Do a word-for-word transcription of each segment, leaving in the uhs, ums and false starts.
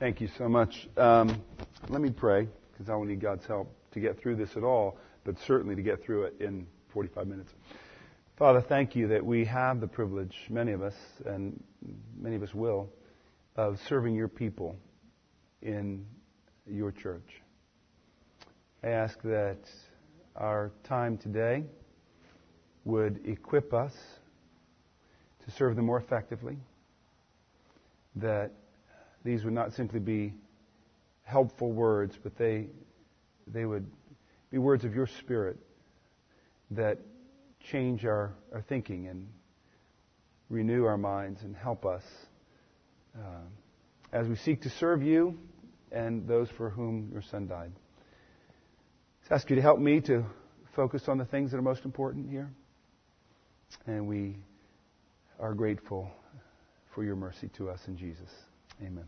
Thank you so much. Um, let me pray, because I will need God's help to get through this at all, but certainly to get through it in forty-five minutes. Father, thank you that we have the privilege, many of us, and many of us will, of serving your people in your church. I ask that our time today would equip us to serve them more effectively, that these would not simply be helpful words, but they they would be words of your Spirit that change our, our thinking and renew our minds and help us uh, as we seek to serve you and those for whom your Son died. I ask you to help me to focus on the things that are most important here. And we are grateful for your mercy to us in Jesus. Amen.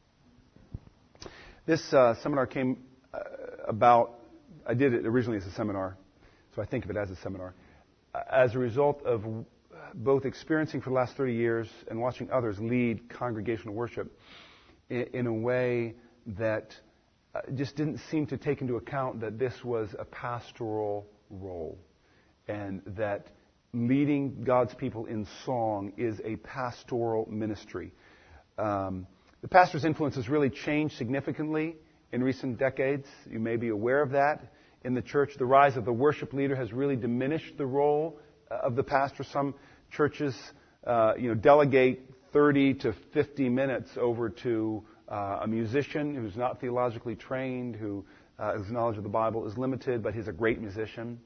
This uh, seminar came uh, about, I did it originally as a seminar, so I think of it as a seminar, as a result of both experiencing for the last thirty years and watching others lead congregational worship in, in a way that uh, just didn't seem to take into account that this was a pastoral role and that leading God's people in song is a pastoral ministry. Um, the pastor's influence has really changed significantly in recent decades. You may be aware of that. In the church, the rise of the worship leader has really diminished the role of the pastor. Some churches, uh, you know, delegate thirty to fifty minutes over to uh, a musician who's not theologically trained, who uh, his knowledge of the Bible is limited, but he's a great musician.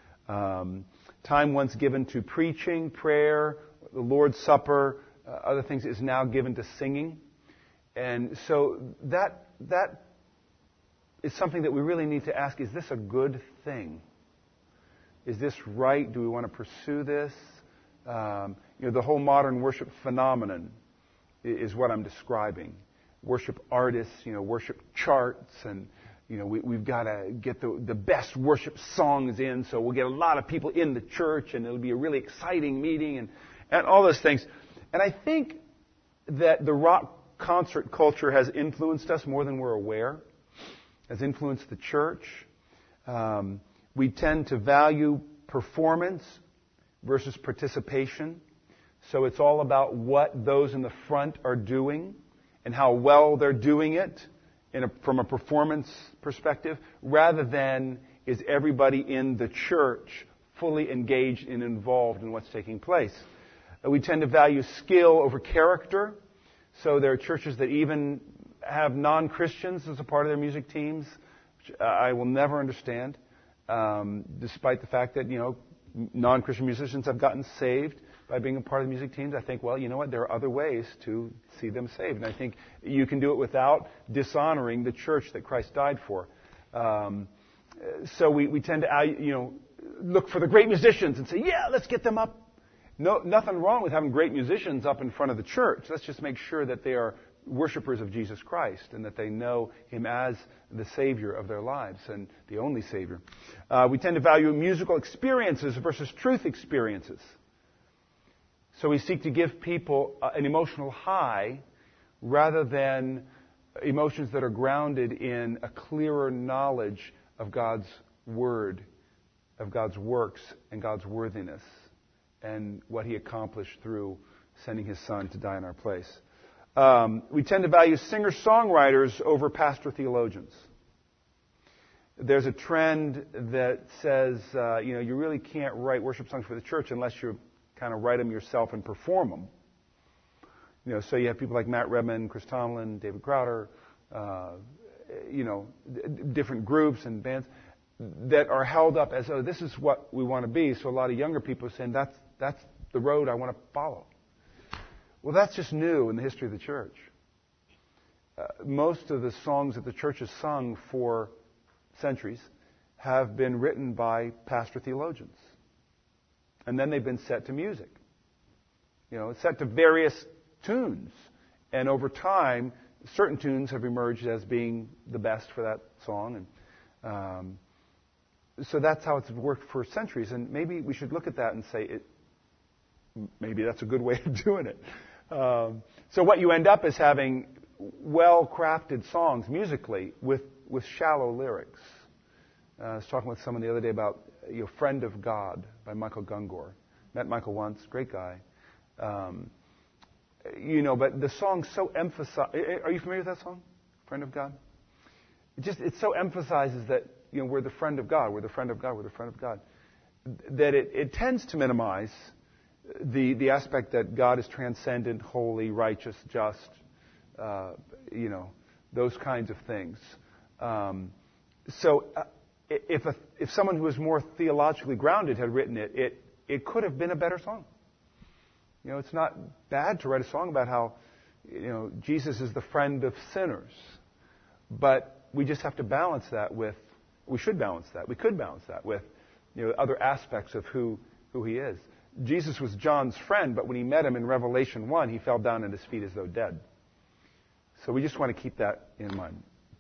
Um, time once given to preaching, prayer, the Lord's Supper, uh, other things is now given to singing. And so that that is something that we really need to ask, is this a good thing? Is this right? Do we want to pursue this? Um, you know, the whole modern worship phenomenon is what I'm describing. Worship artists, you know, worship charts, and you know, we, we've got to get the, the best worship songs in, so we'll get a lot of people in the church, and it'll be a really exciting meeting, and, and all those things. And I think that the rock concert culture has influenced us more than we're aware, has influenced the church. Um, we tend to value performance versus participation. So it's all about what those in the front are doing and how well they're doing it in a, from a performance perspective, rather than is everybody in the church fully engaged and involved in what's taking place. Uh, we tend to value skill over character. So there are churches that even have non-Christians as a part of their music teams, which I will never understand, um, despite the fact that, you know, non-Christian musicians have gotten saved by being a part of the music teams. I think, well, you know what, there are other ways to see them saved. And I think you can do it without dishonoring the church that Christ died for. Um, so we, we tend to, you know, look for the great musicians and say, yeah, let's get them up. No, nothing wrong with having great musicians up in front of the church. Let's just make sure that they are worshipers of Jesus Christ and that they know Him as the Savior of their lives and the only Savior. Uh, we tend to value musical experiences versus truth experiences. So we seek to give people uh, an emotional high rather than emotions that are grounded in a clearer knowledge of God's Word, of God's works and God's worthiness, and what He accomplished through sending His Son to die in our place. Um, we tend to value singer-songwriters over pastor-theologians. There's a trend that says, uh, you know, you really can't write worship songs for the church unless you kind of write them yourself and perform them. You know, so you have people like Matt Redman, Chris Tomlin, David Crowder, uh, you know, d- different groups and bands that are held up as, oh, this is what we want to be. So a lot of younger people are saying, that's, that's the road I want to follow. Well, that's just new in the history of the church. Uh, most of the songs that the church has sung for centuries have been written by pastor theologians. And then they've been set to music. You know, set to various tunes. And over time, certain tunes have emerged as being the best for that song. And um, so that's how it's worked for centuries. And maybe we should look at that and say, it, maybe that's a good way of doing it. Um, so what you end up is having well-crafted songs musically with, with shallow lyrics. Uh, I was talking with someone the other day about you know, Friend of God by Michael Gungor. Met Michael once, great guy. Um, you know, but the song so emphasizes... Are you familiar with that song, Friend of God? It just, it so emphasizes that, you know, we're the friend of God, we're the friend of God, we're the friend of God, that it, it tends to minimize the, the aspect that God is transcendent, holy, righteous, just, uh, you know, those kinds of things. Um, so uh, if, a, if someone who was more theologically grounded had written it, it, it could have been a better song. You know, it's not bad to write a song about how, you know, Jesus is the friend of sinners. But we just have to balance that with, we should balance that, we could balance that with, you know, other aspects of who, who he is. Jesus was John's friend, but when he met him in Revelation one, he fell down at his feet as though dead. So we just want to keep that in mind.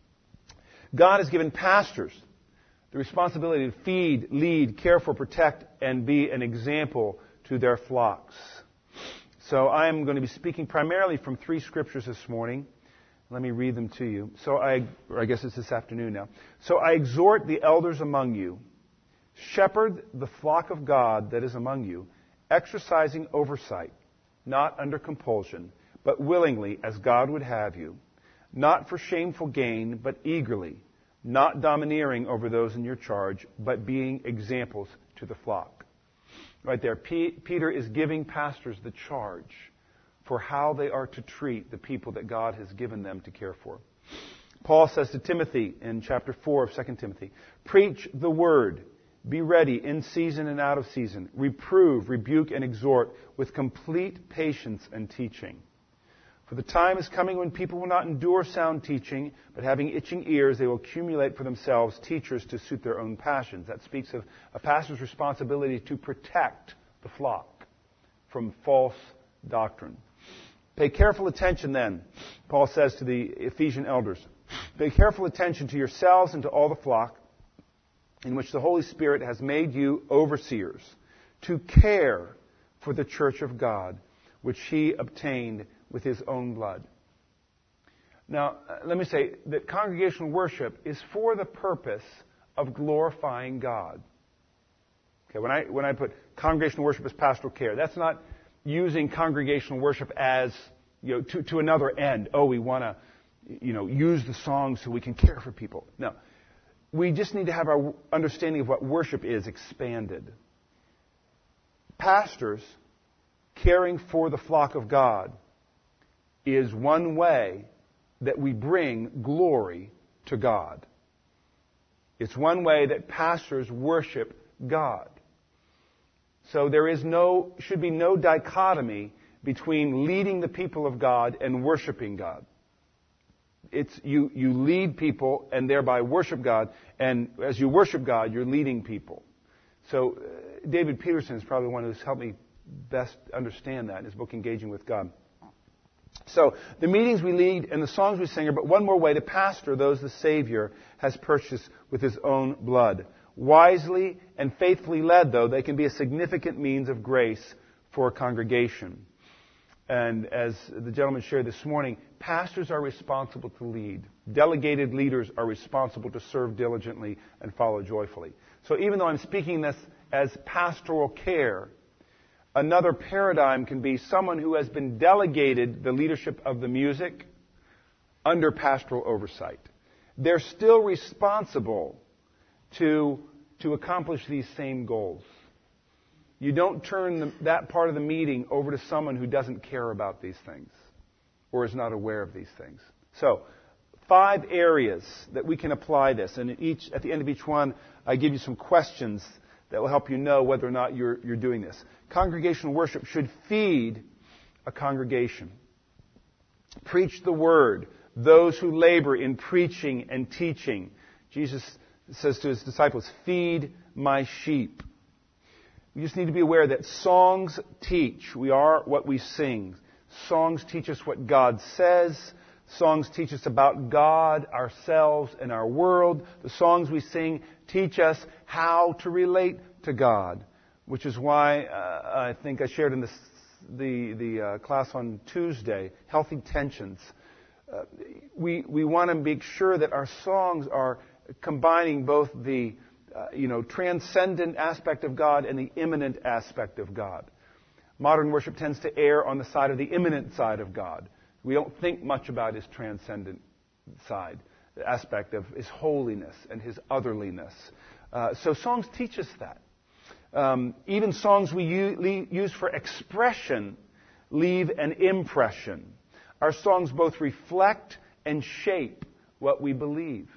God has given pastors the responsibility to feed, lead, care for, protect, and be an example to their flocks. So I am going to be speaking primarily from three scriptures this morning. Let me read them to you. So I, or I guess it's this afternoon now. So I exhort the elders among you, shepherd the flock of God that is among you, exercising oversight, not under compulsion, but willingly as God would have you, not for shameful gain, but eagerly, not domineering over those in your charge, but being examples to the flock. Right there, P- Peter is giving pastors the charge for how they are to treat the people that God has given them to care for. Paul says to Timothy in chapter four of Second Timothy, preach the word, be ready in season and out of season, reprove, rebuke, and exhort with complete patience and teaching. For the time is coming when people will not endure sound teaching, but having itching ears, they will accumulate for themselves teachers to suit their own passions. That speaks of a pastor's responsibility to protect the flock from false doctrine. Pay careful attention then, Paul says to the Ephesian elders, pay careful attention to yourselves and to all the flock in which the Holy Spirit has made you overseers, to care for the church of God, which he obtained with his own blood. Now, let me say that congregational worship is for the purpose of glorifying God. Okay, when I when I put congregational worship as pastoral care, that's not using congregational worship as, you know, to, to another end. Oh, we want to, you know, use the songs so we can care for people. No. We just need to have our understanding of what worship is expanded. Pastors caring for the flock of God is one way that we bring glory to God. It's one way that pastors worship God. So there is no, should be no dichotomy between leading the people of God and worshiping God. It's you, you lead people and thereby worship God, and as you worship God, you're leading people. So uh, David Peterson is probably one who's helped me best understand that in his book, Engaging with God. So the meetings we lead and the songs we sing are but one more way to pastor those the Savior has purchased with his own blood. Wisely and faithfully led, though, they can be a significant means of grace for a congregation. And as the gentleman shared this morning, pastors are responsible to lead. Delegated leaders are responsible to serve diligently and follow joyfully. So even though I'm speaking this as pastoral care, another paradigm can be someone who has been delegated the leadership of the music under pastoral oversight. They're still responsible to, to accomplish these same goals. You don't turn the, that part of the meeting over to someone who doesn't care about these things or is not aware of these things. So, five areas that we can apply this. And at, each, at the end of each one, I give you some questions that will help you know whether or not you're, you're doing this. Congregational worship should feed a congregation. Preach the word. Those who labor in preaching and teaching. Jesus says to his disciples, feed my sheep. We just need to be aware that songs teach. We are what we sing. Songs teach us what God says. Songs teach us about God, ourselves, and our world. The songs we sing teach us how to relate to God, which is why uh, I think I shared in this, the, the uh, class on Tuesday, Healthy Tensions. uh, we we want to make sure that our songs are combining both the uh, you know transcendent aspect of God and the immanent aspect of God. Modern worship tends to err on the side of the immanent side of God. We don't think much about His transcendent side, the aspect of His holiness and His otherliness. Uh, so songs teach us that. Um, even songs we u- use for expression leave an impression. Our songs both reflect and shape what we believe.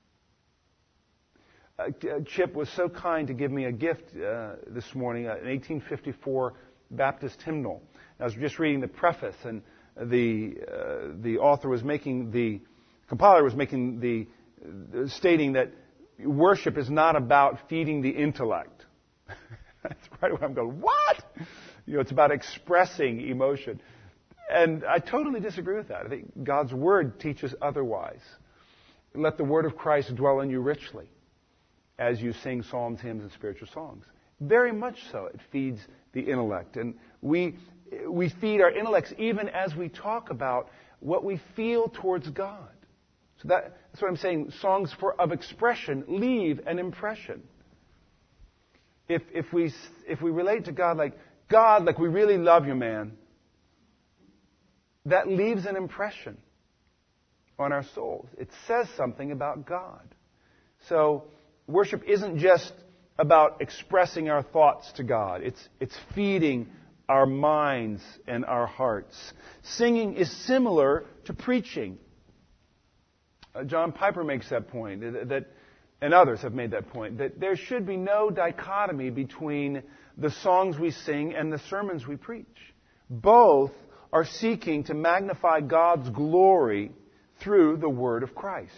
Uh, Chip was so kind to give me a gift uh, this morning, uh, an eighteen fifty-four Baptist hymnal. I was just reading the preface, and the uh, the author was making the compiler was making the uh, stating that worship is not about feeding the intellect. That's right where I'm going. What? You know, it's about expressing emotion, and I totally disagree with that. I think God's Word teaches otherwise. Let the Word of Christ dwell in you richly as you sing psalms, hymns, and spiritual songs. Very much so. It feeds the intellect. And we we feed our intellects even as we talk about what we feel towards God. So that, that's what I'm saying. Songs for, of expression leave an impression. If if we if we relate to God like, God, like we really love you, man, that leaves an impression on our souls. It says something about God. So worship isn't just about expressing our thoughts to God. It's, it's feeding our minds and our hearts. Singing is similar to preaching. Uh, John Piper makes that point, that, that, and others have made that point, that there should be no dichotomy between the songs we sing and the sermons we preach. Both are seeking to magnify God's glory through the Word of Christ.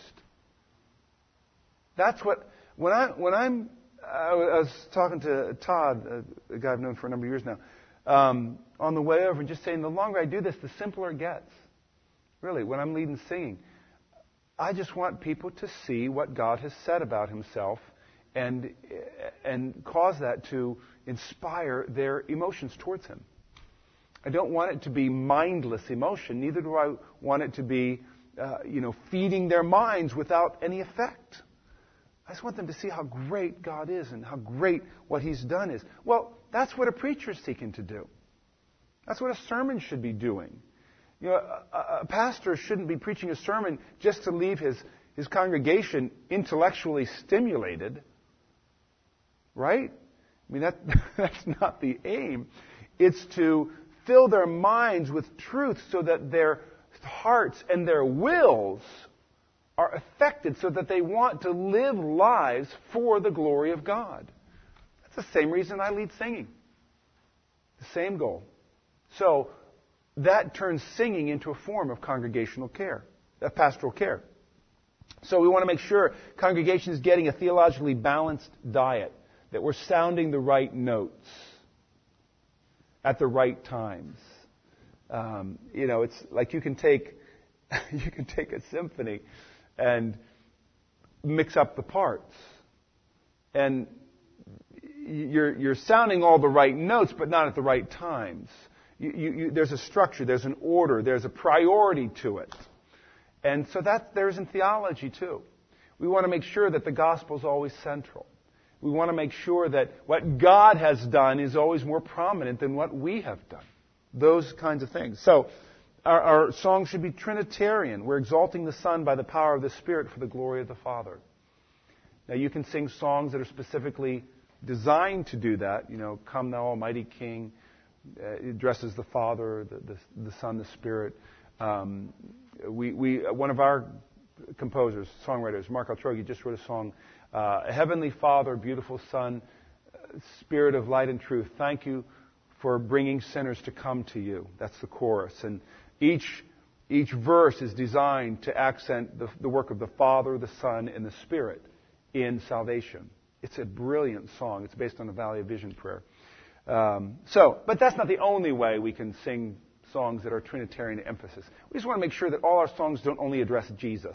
That's what, when, I, when I'm I was talking to Todd, a guy I've known for a number of years now, um, on the way over, and just saying, the longer I do this, the simpler it gets. Really, when I'm leading singing, I just want people to see what God has said about Himself and and cause that to inspire their emotions towards Him. I don't want it to be mindless emotion. Neither do I want it to be, uh, you know, feeding their minds without any effect. I just want them to see how great God is and how great what He's done is. Well, that's what a preacher is seeking to do. That's what a sermon should be doing. You know, a, a pastor shouldn't be preaching a sermon just to leave his, his congregation intellectually stimulated. Right? I mean, that, that's not the aim. It's to fill their minds with truth so that their hearts and their wills are affected so that they want to live lives for the glory of God. That's the same reason I lead singing. The same goal. So that turns singing into a form of congregational care, of pastoral care. So we want to make sure congregation is getting a theologically balanced diet, that we're sounding the right notes at the right times. Um, you know, it's like you can take you can take a symphony and mix up the parts. And you're, you're sounding all the right notes, but not at the right times. You, you, you, there's a structure, there's an order, there's a priority to it. And so that there's in theology too. We want to make sure that the gospel is always central. We want to make sure that what God has done is always more prominent than what we have done. Those kinds of things. So, Our, our song should be Trinitarian. We're exalting the Son by the power of the Spirit for the glory of the Father. Now, you can sing songs that are specifically designed to do that. You know, Come Thou Almighty King. Uh, it addresses the Father, the, the, the Son, the Spirit. Um, we, we, one of our composers, songwriters, Mark Altrogi, just wrote a song, uh, Heavenly Father, beautiful Son, Spirit of light and truth, thank you for bringing sinners to come to you. That's the chorus. And Each, each verse is designed to accent the, the work of the Father, the Son, and the Spirit in salvation. It's a brilliant song. It's based on the Valley of Vision prayer. Um, so, but that's not the only way we can sing songs that are Trinitarian emphasis. We just want to make sure that all our songs don't only address Jesus,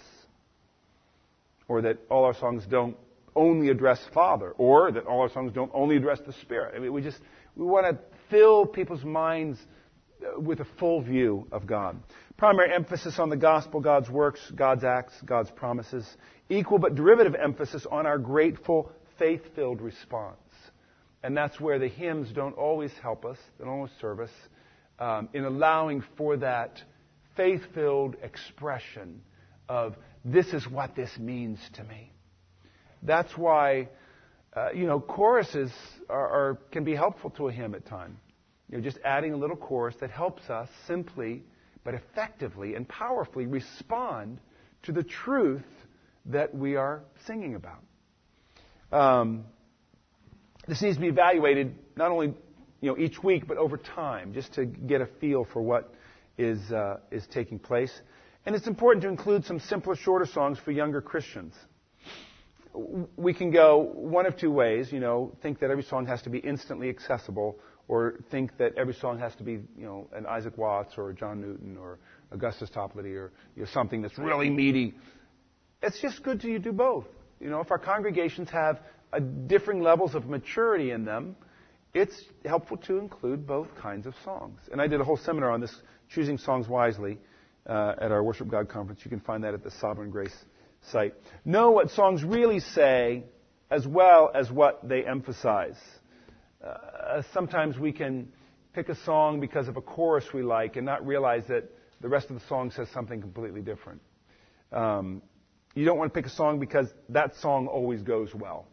or that all our songs don't only address Father, or that all our songs don't only address the Spirit. I mean, we just we want to fill people's minds with a full view of God. Primary emphasis on the gospel, God's works, God's acts, God's promises. Equal but derivative emphasis on our grateful, faith-filled response. And that's where the hymns don't always help us, they don't always serve us, um, in allowing for that faith-filled expression of, this is what this means to me. That's why, uh, you know, choruses are, are, can be helpful to a hymn at times. You know, just adding a little chorus that helps us simply, but effectively and powerfully respond to the truth that we are singing about. Um, this needs to be evaluated not only, you know, each week, but over time, just to get a feel for what is uh, is taking place. And it's important to include some simpler, shorter songs for younger Christians. We can go one of two ways, you know, think that every song has to be instantly accessible, or think that every song has to be, you know, an Isaac Watts or a John Newton or Augustus Toplady or, you know, something that's really meaty. It's just good to do both. You know, if our congregations have a differing levels of maturity in them, it's helpful to include both kinds of songs. And I did a whole seminar on this, Choosing Songs Wisely, uh, at our Worship God conference. You can find that at the Sovereign Grace site. Know what songs really say as well as what they emphasize. Uh, sometimes we can pick a song because of a chorus we like and not realize that the rest of the song says something completely different. Um, you don't want to pick a song because that song always goes well.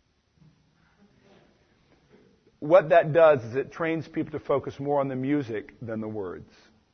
What that does is it trains people to focus more on the music than the words.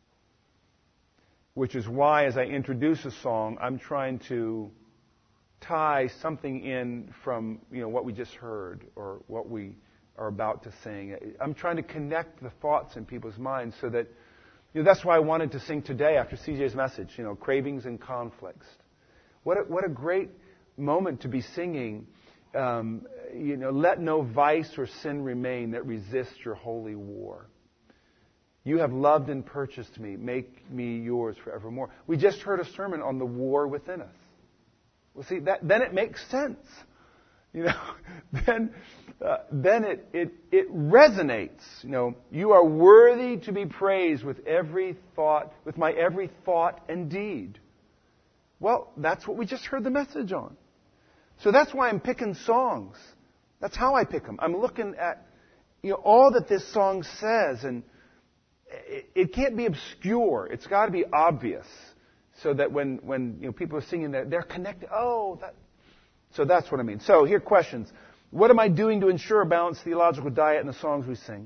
Which is why, as I introduce a song, I'm trying to tie something in from, you know, what we just heard or what we are about to sing. I'm trying to connect the thoughts in people's minds so that, you know, that's why I wanted to sing today after C J's message, you know, cravings and conflicts. What a, what a great moment to be singing, um, you know, let no vice or sin remain that resists your holy war. You have loved and purchased me. Make me yours forevermore. We just heard a sermon on the war within us. Well, see, that, then it makes sense. You know, then, uh, then it, it, it resonates. You know, you are worthy to be praised with every thought, with my every thought and deed. Well, that's what we just heard the message on. So that's why I'm picking songs. That's how I pick them. I'm looking at, you know, all that this song says, and it, it can't be obscure. It's got to be obvious, so that when, when you know, people are singing that, they're connected. Oh, that. So that's what I mean. So here are questions. What am I doing to ensure a balanced theological diet in the songs we sing?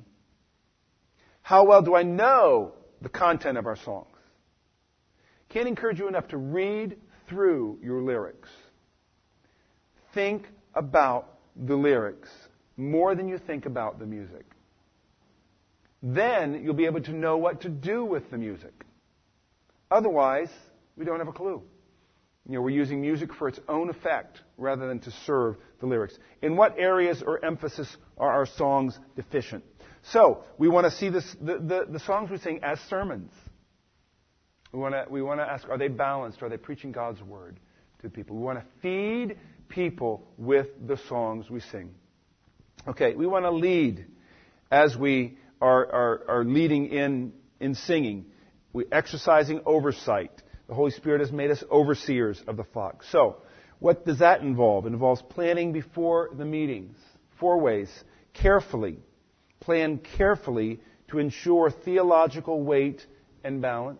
How well do I know the content of our songs? Can't encourage you enough to read through your lyrics. Think about the lyrics more than you think about the music. Then you'll be able to know what to do with the music. Otherwise, we don't have a clue. You know, we're using music for its own effect rather than to serve the lyrics. In what areas or emphasis are our songs deficient? So, we want to see this, the, the, the songs we sing as sermons. We want to we want to ask, are they balanced? Are they preaching God's word to people? We want to feed people with the songs we sing. Okay, we want to lead as we are, are, are leading in, in singing. We're exercising oversight. The Holy Spirit has made us overseers of the flock. So, what does that involve? It involves planning before the meetings. Four ways. Carefully. Plan carefully to ensure theological weight and balance.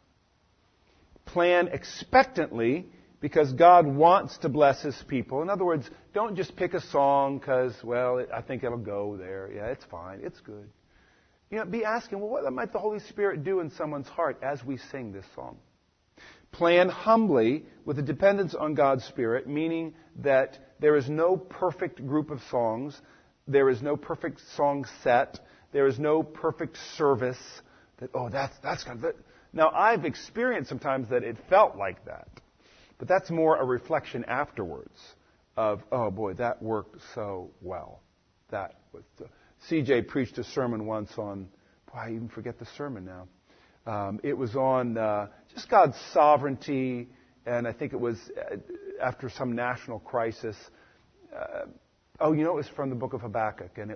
Plan expectantly because God wants to bless His people. In other words, don't just pick a song because, well, I think it'll go there. Yeah, it's fine. It's good. You know, be asking, well, what might the Holy Spirit do in someone's heart as we sing this song? Plan humbly with a dependence on God's Spirit, meaning that there is no perfect group of songs. There is no perfect song set. There is no perfect service. That, oh, that's, that's kind of... Now, I've experienced sometimes that it felt like that. But that's more a reflection afterwards of, oh boy, that worked so well. That was... The, C J preached a sermon once on... Boy, I even forget the sermon now. Um, it was on uh, just God's sovereignty, and I think it was after some national crisis. Uh, oh, you know, it was from the book of Habakkuk, and it was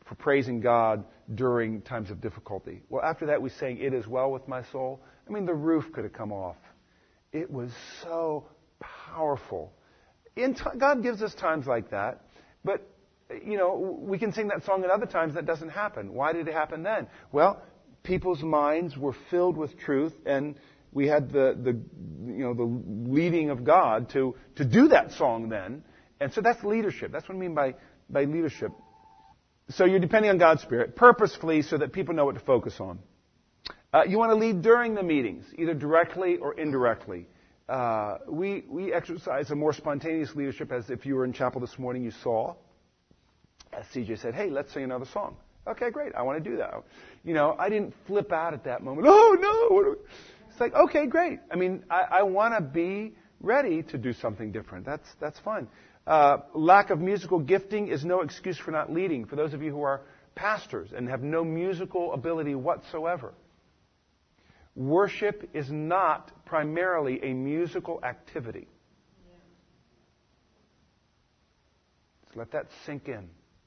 for praising God during times of difficulty. Well, after that we sang "It Is Well With My Soul." I mean, the roof could have come off. It was so powerful. In t- God gives us times like that, but, you know, we can sing that song at other times that doesn't happen. Why did it happen then? Well, people's minds were filled with truth, and we had the, the you know, the leading of God to, to do that song then. And so that's leadership. That's what I mean by, by leadership. So you're depending on God's Spirit purposefully so that people know what to focus on. Uh, you want to lead during the meetings, either directly or indirectly. Uh, we, we exercise a more spontaneous leadership, as if you were in chapel this morning, you saw. As C J said, hey, let's sing another song. Okay, great. I want to do that. You know, I didn't flip out at that moment. Oh, no. What do we? It's like, okay, great. I mean, I, I want to be ready to do something different. That's, that's fine. Uh, lack of musical gifting is no excuse for not leading. For those of you who are pastors and have no musical ability whatsoever. Worship is not primarily a musical activity. Yeah. Just let that sink in.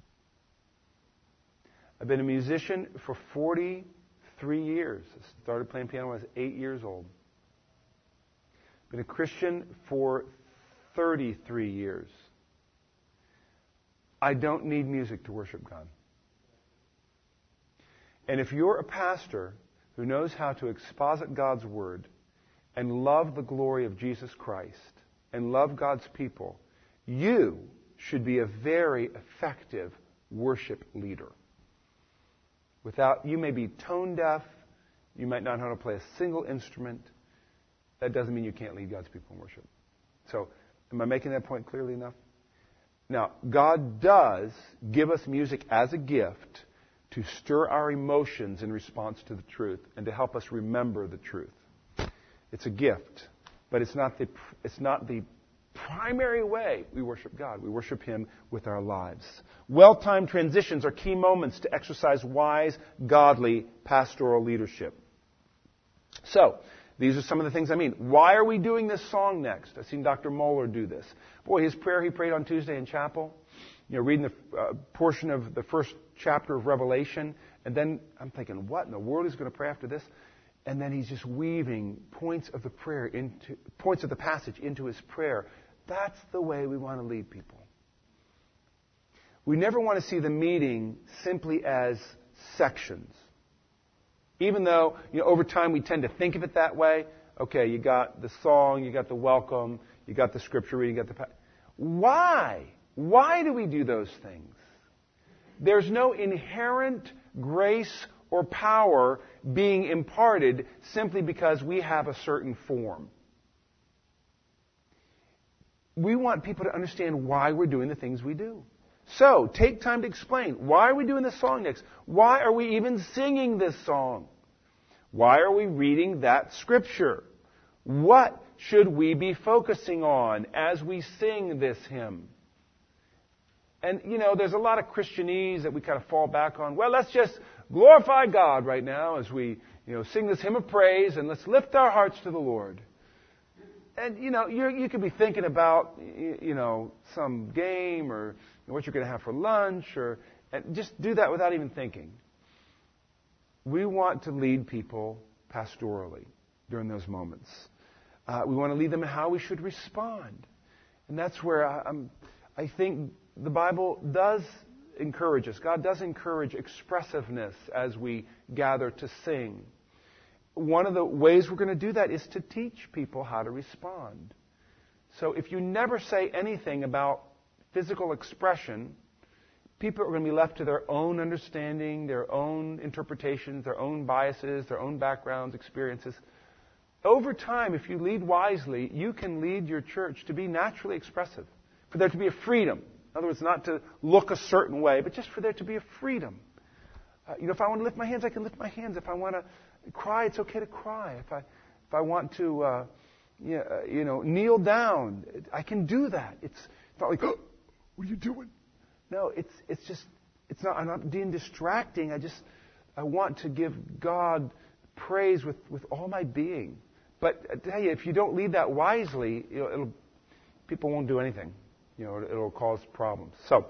I've been a musician for forty-three years. I started playing piano when I was eight years old. I've been a Christian for thirty-three years. I don't need music to worship God. And if you're a pastor who knows how to exposit God's Word and love the glory of Jesus Christ and love God's people, you should be a very effective worship leader. Without, you may be tone deaf, you might not know how to play a single instrument. That doesn't mean you can't lead God's people in worship. So, am I making that point clearly enough? Now, God does give us music as a gift to stir our emotions in response to the truth and to help us remember the truth. It's a gift, but it's not the, it's not the primary way we worship God. We worship Him with our lives. Well-timed transitions are key moments to exercise wise, godly pastoral leadership. So, these are some of the things I mean. Why are we doing this song next? I've seen Doctor Moeller do this. Boy, his prayer he prayed on Tuesday in chapel, you know, reading the uh, portion of the first chapter of Revelation, and then I'm thinking, what in the world is he going to pray after this? And then he's just weaving points of the prayer into points of the passage into his prayer. That's the way we want to lead people. We never want to see the meeting simply as sections. Even though, you know, over time we tend to think of it that way. Okay, you got the song, you got the welcome, you got the scripture reading, you got the... Pa- Why? Why do we do those things? There's no inherent grace or power being imparted simply because we have a certain form. We want people to understand why we're doing the things we do. So, take time to explain. Why are we doing this song next? Why are we even singing this song? Why are we reading that scripture? What should we be focusing on as we sing this hymn? And, you know, there's a lot of Christianese that we kind of fall back on. Well, let's just glorify God right now as we, you know, sing this hymn of praise and let's lift our hearts to the Lord. And, you know, you're, you could be thinking about, you know, some game or what you're going to have for lunch, or and just do that without even thinking. We want to lead people pastorally during those moments. Uh, we want to lead them in how we should respond. And that's where I, I'm, I think the Bible does encourage us. God does encourage expressiveness as we gather to sing. One of the ways we're going to do that is to teach people how to respond. So if you never say anything about physical expression, people are going to be left to their own understanding, their own interpretations, their own biases, their own backgrounds, experiences. Over time, if you lead wisely, you can lead your church to be naturally expressive, for there to be a freedom. In other words, not to look a certain way, but just for there to be a freedom. Uh, you know, if I want to lift my hands, I can lift my hands. If I want to cry, it's okay to cry. If I, if I want to, uh, you, know, you know, kneel down, I can do that. It's not like, oh, what are you doing? No, it's it's just, it's not. I'm not being distracting. I just, I want to give God praise with, with all my being. But I tell you, if you don't lead that wisely, you know, it'll, people won't do anything. You know, it'll cause problems. So,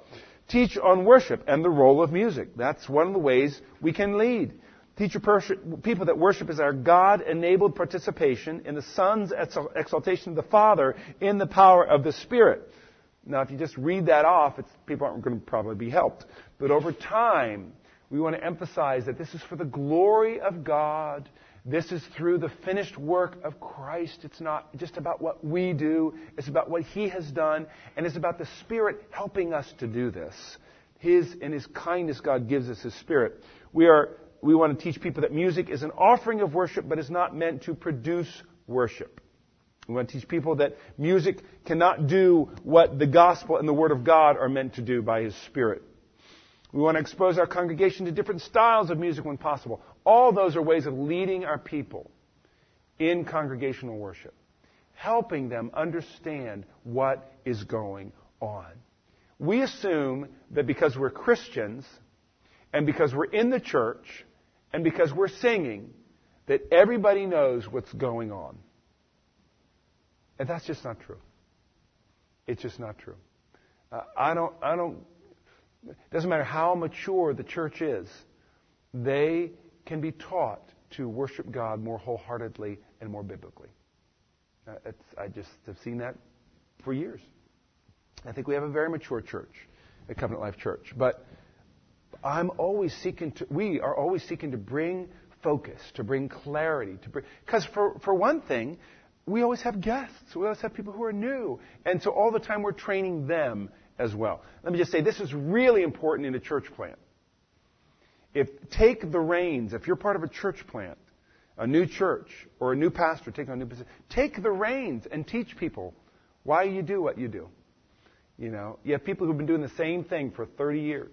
Teach on worship and the role of music. That's one of the ways we can lead. Teach people that worship is our God-enabled participation in the Son's exaltation of the Father in the power of the Spirit. Now, if you just read that off, it's, people aren't going to probably be helped. But over time, we want to emphasize that this is for the glory of God. This is through the finished work of Christ. It's not just about what we do. It's about what He has done. And it's about the Spirit helping us to do this. His, in His kindness, God gives us His Spirit. We are, we want to teach people that music is an offering of worship, but is not meant to produce worship. We want to teach people that music cannot do what the gospel and the Word of God are meant to do by His Spirit. We want to expose our congregation to different styles of music when possible. All those are ways of leading our people in congregational worship, helping them understand what is going on. We assume that because we're Christians and because we're in the church and because we're singing, that everybody knows what's going on. And that's just not true. It's just not true. Uh, I don't, I don't, it doesn't matter how mature the church is, they can be taught to worship God more wholeheartedly and more biblically. Uh, it's, I just have seen that for years. I think we have a very mature church, a Covenant Life Church. But I'm always seeking to, we are always seeking to bring focus, to bring clarity, to bring, because for, for one thing, we always have guests. We always have people who are new. And so all the time we're training them as well. Let me just say, this is really important in a church plant. If take the reins, if you're part of a church plant, a new church, or a new pastor taking on a new position, take the reins and teach people why you do what you do. You know, you have people who've been doing the same thing for thirty years.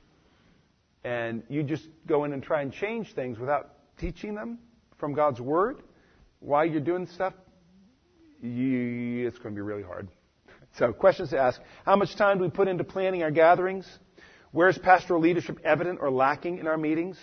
And you just go in and try and change things without teaching them from God's Word why you're doing stuff. You, it's going to be really hard. So, questions to ask. How much time do we put into planning our gatherings? Where is pastoral leadership evident or lacking in our meetings?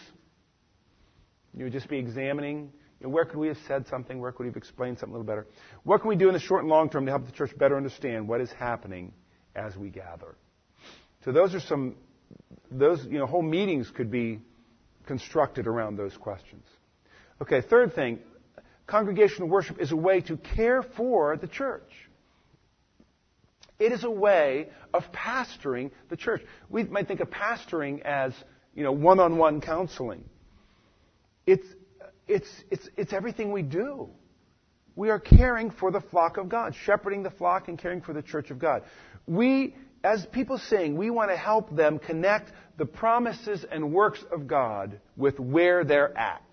You would just be examining, you know, where could we have said something? Where could we have explained something a little better? What can we do in the short and long term to help the church better understand what is happening as we gather? So those are some, those, you know, whole meetings could be constructed around those questions. Okay, third thing, congregational worship is a way to care for the church. It is a way of pastoring the church. We might think of pastoring as, you know, one-on-one counseling. It's, it's, it's, it's everything we do. We are caring for the flock of God, shepherding the flock and caring for the church of God. We, as people sing, we want to help them connect the promises and works of God with where they're at.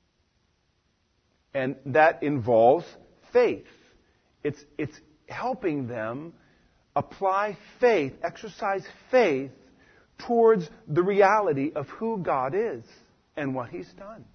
And that involves faith. It's, it's helping them apply faith, exercise faith towards the reality of who God is and what He's done.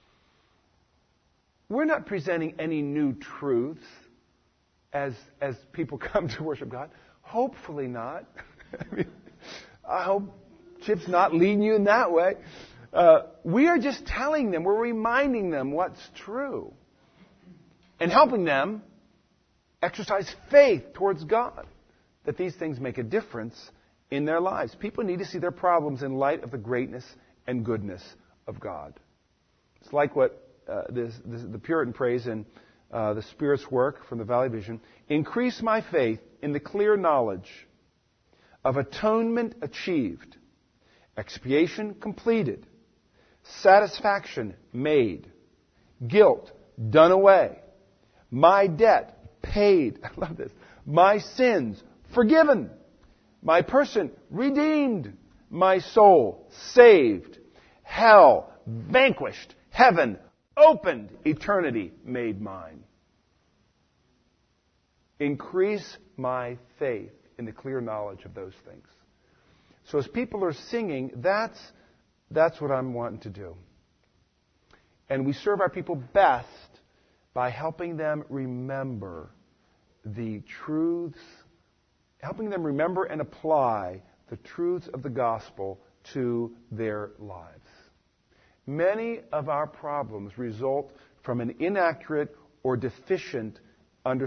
We're not presenting any new truths as, as people come to worship God. Hopefully not. I mean, I hope Chip's not leading you in that way. Uh, we are just telling them, we're reminding them what's true and helping them exercise faith towards God, that these things make a difference in their lives. People need to see their problems in light of the greatness and goodness of God. It's like what uh, this, this, the Puritan prays in uh, the Spirit's work from the Valley Vision. Increase my faith in the clear knowledge of atonement achieved, expiation completed, satisfaction made, guilt done away, my debt paid. I love this. My sins forgiven, my person redeemed, my soul saved, hell vanquished, heaven opened, eternity made mine. Increase my faith in the clear knowledge of those things. So as people are singing, that's, that's what I'm wanting to do. And we serve our people best by helping them remember the truths, helping them remember and apply the truths of the gospel to their lives. Many of our problems result from an inaccurate or deficient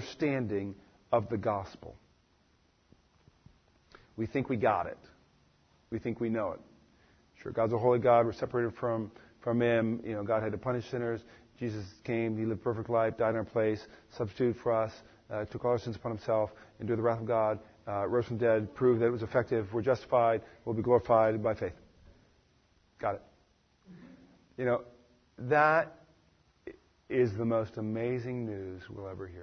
understanding of the gospel. We think we got it. We think we know it. Sure, God's a holy God. We're separated from, from Him. You know, God had to punish sinners. Jesus came. He lived a perfect life, died in our place, substituted for us, uh, took all our sins upon Himself, endured the wrath of God, uh, rose from the dead, proved that it was effective. We're justified. We'll be glorified by faith. Got it. You know, that is the most amazing news we'll ever hear.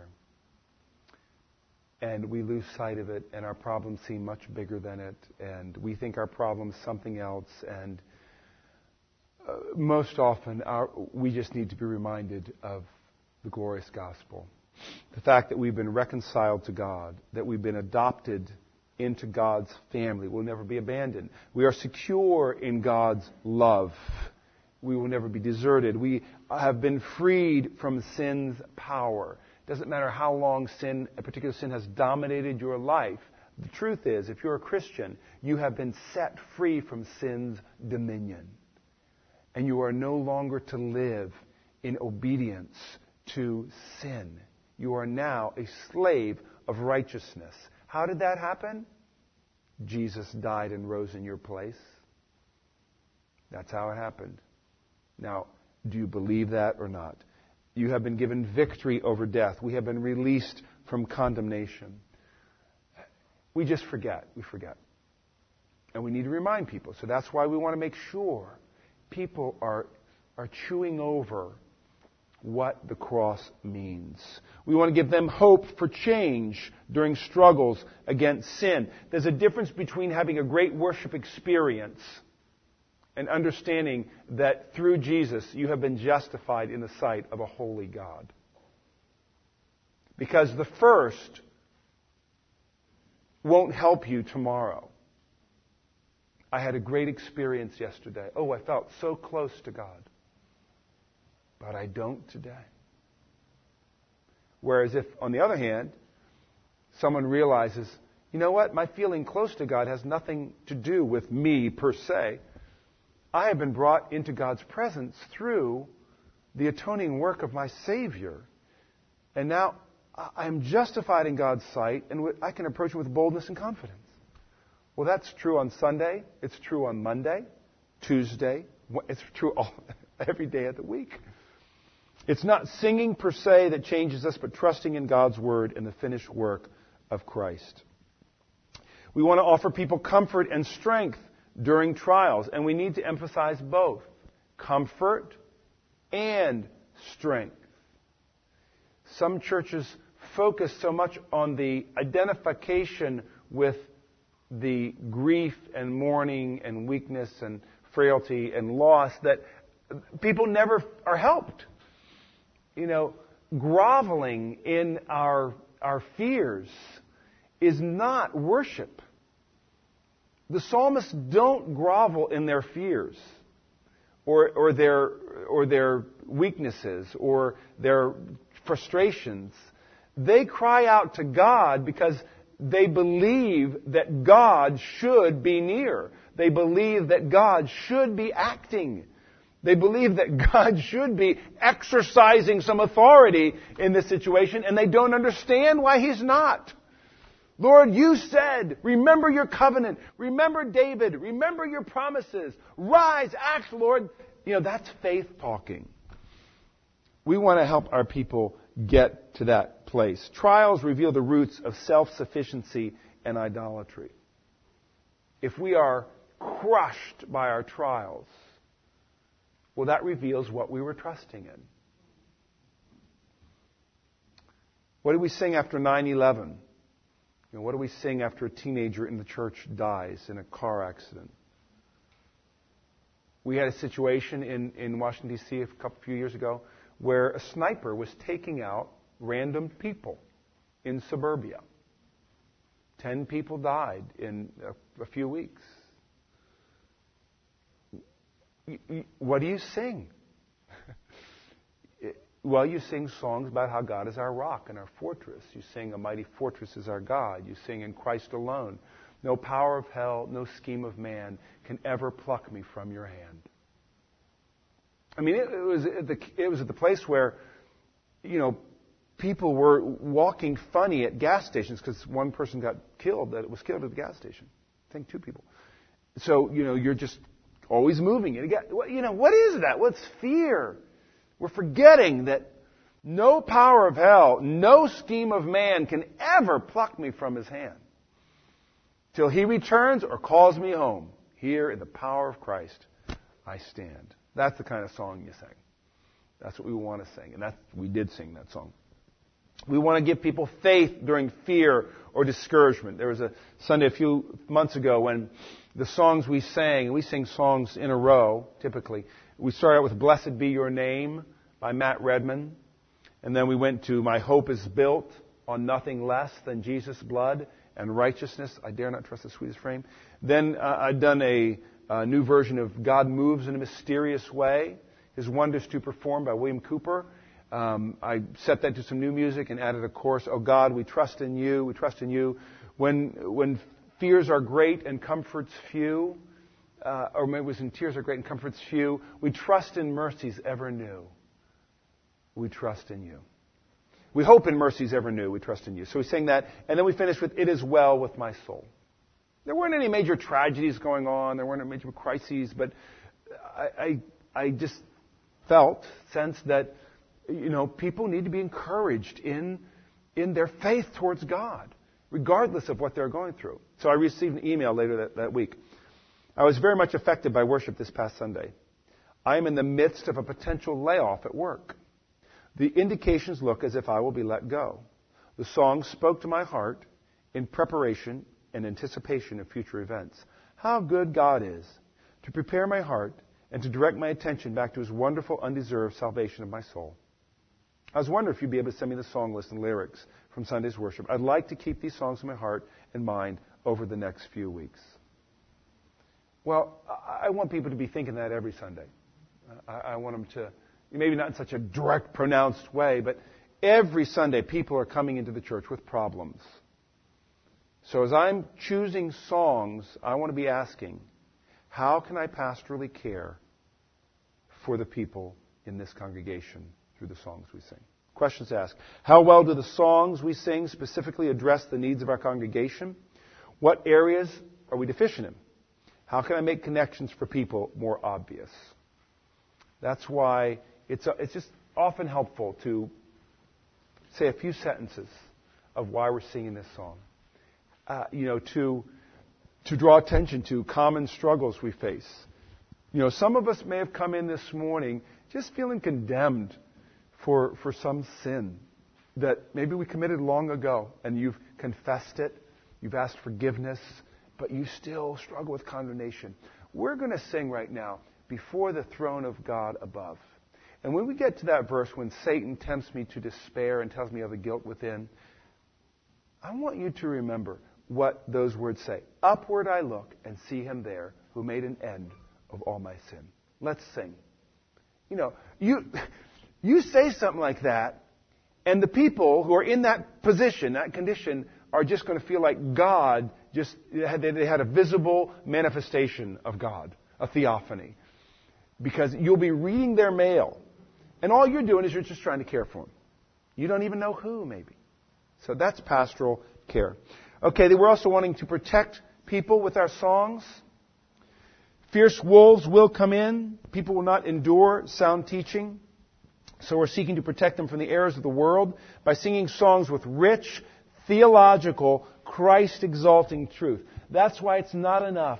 And we lose sight of it, and our problems seem much bigger than it, and we think our problem's something else, and uh, most often our, we just need to be reminded of the glorious gospel. The fact that we've been reconciled to God, that we've been adopted into God's family, we'll never be abandoned. We are secure in God's love. We will never be deserted. We have been freed from sin's power. Doesn't matter how long sin, a particular sin has dominated your life. The truth is, if you're a Christian, you have been set free from sin's dominion. And you are no longer to live in obedience to sin. You are now a slave of righteousness. How did that happen? Jesus died and rose in your place. That's how it happened. Now, do you believe that or not? You have been given victory over death. We have been released from condemnation. We just forget. We forget. And we need to remind people. So that's why we want to make sure people are, are chewing over what the cross means. We want to give them hope for change during struggles against sin. There's a difference between having a great worship experience and understanding that through Jesus you have been justified in the sight of a holy God. Because the first won't help you tomorrow. I had a great experience yesterday. Oh, I felt so close to God. But I don't today. Whereas if, on the other hand, someone realizes, you know what, my feeling close to God has nothing to do with me per se. I have been brought into God's presence through the atoning work of my Savior. And now I am justified in God's sight, and I can approach Him with boldness and confidence. Well, that's true on Sunday. It's true on Monday, Tuesday. It's true all, every day of the week. It's not singing per se that changes us, but trusting in God's Word and the finished work of Christ. We want to offer people comfort and strength during trials, and we need to emphasize both comfort and strength. Some churches focus so much on the identification with the grief and mourning and weakness and frailty and loss that people never are helped. You know, groveling in our our fears is not worship. The psalmists don't grovel in their fears or, or their or their weaknesses or their frustrations. They cry out to God because they believe that God should be near. They believe that God should be acting. They believe that God should be exercising some authority in this situation, and they don't understand why He's not. Lord, you said, remember your covenant, remember David, remember your promises, rise, act, Lord. You know, that's faith talking. We want to help our people get to that place. Trials reveal the roots of self-sufficiency and idolatry. If we are crushed by our trials, well, that reveals what we were trusting in. What did we sing after nine eleven? You know, what do we sing after a teenager in the church dies in a car accident? We had a situation in, in Washington, D C a couple few years ago where a sniper was taking out random people in suburbia. Ten people died in a, a few weeks. What do you sing? Well, you sing songs about how God is our rock and our fortress. You sing A Mighty Fortress is Our God. You sing In Christ Alone. No power of hell, no scheme of man can ever pluck me from your hand. I mean, it, it was at the, it was at the place where, you know, people were walking funny at gas stations because one person got killed, that was killed at the gas station. I think two people. so, you know, you're just always moving. And again, you know, what is that? What's fear? We're forgetting that no power of hell, no scheme of man can ever pluck me from his hand. Till he returns or calls me home. Here in the power of Christ, I stand. That's the kind of song you sing. That's what we want to sing. And that's, we did sing that song. We want to give people faith during fear or discouragement. There was a Sunday a few months ago when the songs we sang, we sing songs in a row, typically. We started out with Blessed Be Your Name by Matt Redman. And then we went to My Hope is Built on Nothing Less Than Jesus' Blood and Righteousness. I dare not trust the sweetest frame. Then uh, I'd done a, a new version of God Moves in a Mysterious Way, His Wonders to Perform by William Cooper. Um, I set that to some new music and added a chorus, Oh God, we trust in you, we trust in you. When when fears are great and comforts few, uh, or maybe it was in tears are great and comforts few, we trust in mercies ever new. We trust in you. We hope in mercies ever new. We trust in you. So we sang that. And then we finished with It Is Well With My Soul. There weren't any major tragedies going on. There weren't any major crises. But I, I, I just felt, sensed that, you know, people need to be encouraged in, in their faith towards God, regardless of what they're going through. So I received an email later that, that week. I was very much affected by worship this past Sunday. I am in the midst of a potential layoff at work. The indications look as if I will be let go. The song spoke to my heart in preparation and anticipation of future events. How good God is to prepare my heart and to direct my attention back to His wonderful, undeserved salvation of my soul. I was wondering if you'd be able to send me the song list and lyrics from Sunday's worship. I'd like to keep these songs in my heart and mind over the next few weeks. Well, I want people to be thinking that every Sunday. I want them to... Maybe not in such a direct, pronounced way, but every Sunday people are coming into the church with problems. So as I'm choosing songs, I want to be asking, how can I pastorally care for the people in this congregation through the songs we sing? Questions to ask. How well do the songs we sing specifically address the needs of our congregation? What areas are we deficient in? How can I make connections for people more obvious? That's why It's, a, it's just often helpful to say a few sentences of why we're singing this song. Uh, you know, to to draw attention to common struggles we face. You know, some of us may have come in this morning just feeling condemned for for some sin that maybe we committed long ago, and you've confessed it, you've asked forgiveness, but you still struggle with condemnation. We're going to sing right now, Before the Throne of God Above. And when we get to that verse, when Satan tempts me to despair and tells me of the guilt within, I want you to remember what those words say. Upward I look and see Him there who made an end of all my sin. Let's sing. You know, you, you say something like that, and the people who are in that position, that condition, are just going to feel like God just, they had a visible manifestation of God, a theophany. Because you'll be reading their mail, and all you're doing is you're just trying to care for them. You don't even know who, maybe. So that's pastoral care. Okay, they were also wanting to protect people with our songs. Fierce wolves will come in. People will not endure sound teaching. So we're seeking to protect them from the errors of the world by singing songs with rich, theological, Christ-exalting truth. That's why it's not enough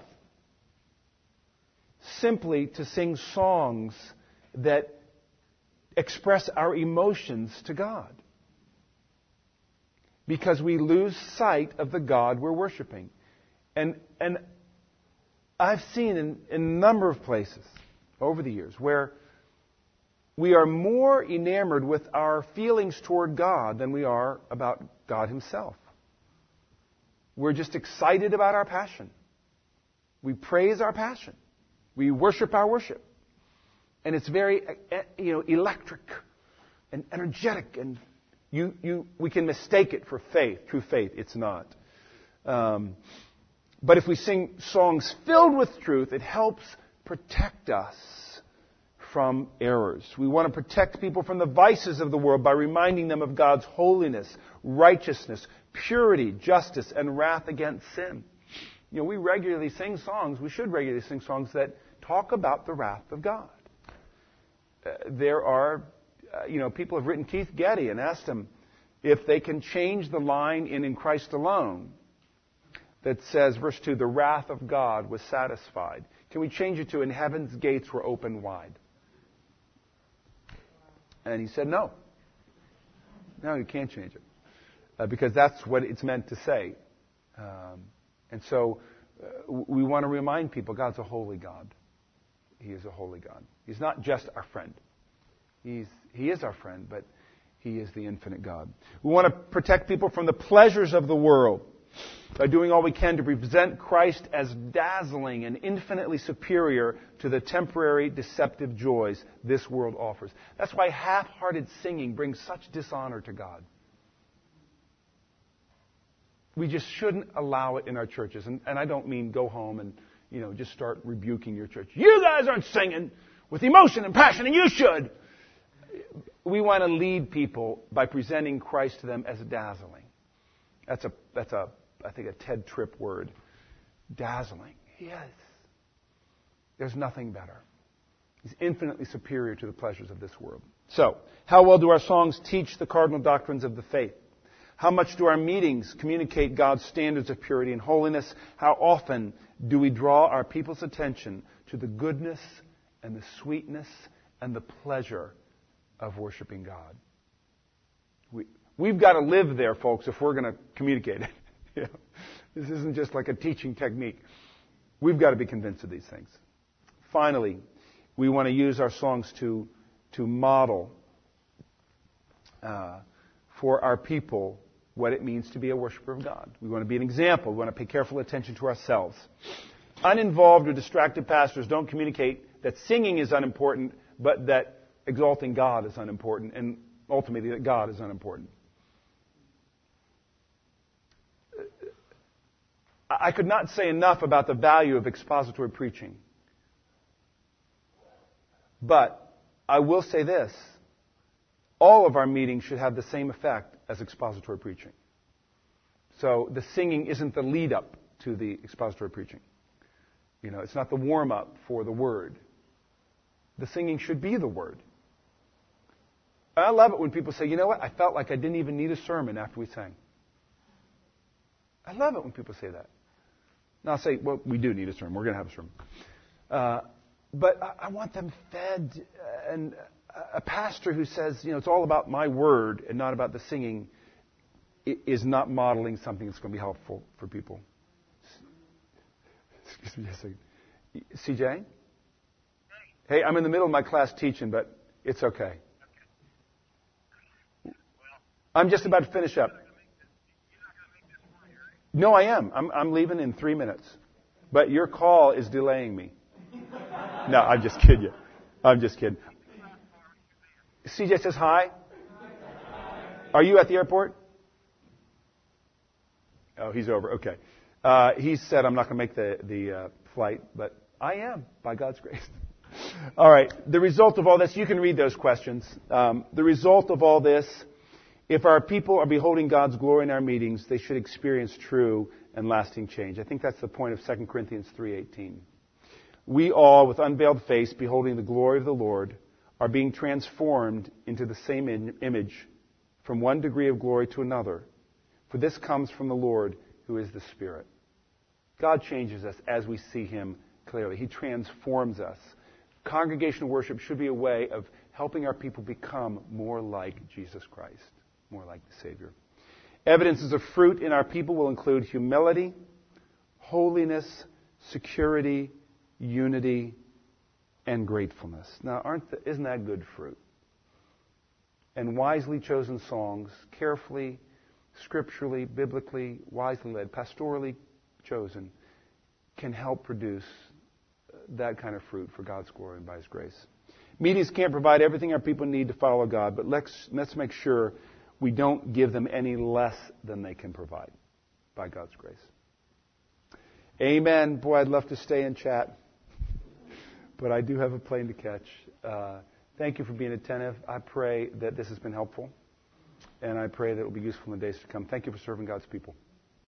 simply to sing songs that express our emotions to God. Because we lose sight of the God we're worshiping. And and I've seen in, in a number of places over the years where we are more enamored with our feelings toward God than we are about God Himself. We're just excited about our passion. We praise our passion. We worship our worship. And it's very, you know, electric and energetic. And you, you, we can mistake it for faith. True faith, it's not. Um, but if we sing songs filled with truth, it helps protect us from errors. We want to protect people from the vices of the world by reminding them of God's holiness, righteousness, purity, justice, and wrath against sin. You know, we regularly sing songs, we should regularly sing songs that talk about the wrath of God. Uh, there are, uh, you know, people have written Keith Getty and asked him if they can change the line in In Christ Alone that says, verse two, the wrath of God was satisfied. Can we change it to, in heaven's gates were open wide? And he said, no. No, you can't change it. Uh, because that's what it's meant to say. Um, and so uh, we want to remind people God's a holy God. He is a holy God. He's not just our friend. He's, he is our friend, but He is the infinite God. We want to protect people from the pleasures of the world by doing all we can to present Christ as dazzling and infinitely superior to the temporary deceptive joys this world offers. That's why half-hearted singing brings such dishonor to God. We just shouldn't allow it in our churches. And, and I don't mean go home and, you know, just start rebuking your church. You guys aren't singing with emotion and passion, and you should. We want to lead people by presenting Christ to them as dazzling. That's a, that's a, I think, a Ted Tripp word. Dazzling. Yes. There's nothing better. He's infinitely superior to the pleasures of this world. So, how well do our songs teach the cardinal doctrines of the faith? How much do our meetings communicate God's standards of purity and holiness? How often do we draw our people's attention to the goodness and the sweetness and the pleasure of worshiping God? We, we've got to live there, folks, if we're going to communicate it. You know, this isn't just like a teaching technique. We've got to be convinced of these things. Finally, we want to use our songs to, to model uh, for our people what it means to be a worshiper of God. We want to be an example. We want to pay careful attention to ourselves. Uninvolved or distracted pastors don't communicate that singing is unimportant, but that exalting God is unimportant, and ultimately that God is unimportant. I could not say enough about the value of expository preaching. But I will say this. All of our meetings should have the same effect as expository preaching. So the singing isn't the lead up to the expository preaching. You know, it's not the warm up for the word. The singing should be the word. I love it when people say, you know what, I felt like I didn't even need a sermon after we sang. I love it when people say that. Now I'll say, well, we do need a sermon. We're going to have a sermon. Uh, but I, I want them fed, and a pastor who says, you know, it's all about my word and not about the singing is not modeling something that's going to be helpful for people. Excuse me a second. C J? Hey, I'm in the middle of my class teaching, but it's okay. I'm just about to finish up. No, I am. I'm, I'm leaving in three minutes. But your call is delaying me. No, I'm just kidding you. I'm just kidding. C J says hi. Are you at the airport? Oh, he's over. Okay. Uh, he said I'm not going to make the, the uh, flight, but I am, by God's grace. All right. The result of all this, you can read those questions. Um, the result of all this, if our people are beholding God's glory in our meetings, they should experience true and lasting change. I think that's the point of Second Corinthians three eighteen. We all, with unveiled face, beholding the glory of the Lord, are being transformed into the same in- image from one degree of glory to another. For this comes from the Lord, who is the Spirit. God changes us as we see Him clearly. He transforms us. Congregational worship should be a way of helping our people become more like Jesus Christ, more like the Savior. Evidences of fruit in our people will include humility, holiness, security, unity, and gratefulness. Now, aren't the, isn't that good fruit? And wisely chosen songs, carefully, scripturally, biblically, wisely led, pastorally chosen, can help produce that kind of fruit for God's glory and by His grace. Meetings can't provide everything our people need to follow God, but let's, let's make sure we don't give them any less than they can provide by God's grace. Amen. Boy, I'd love to stay and chat, but I do have a plane to catch. Uh, thank you for being attentive. I pray that this has been helpful, and I pray that it will be useful in the days to come. Thank you for serving God's people.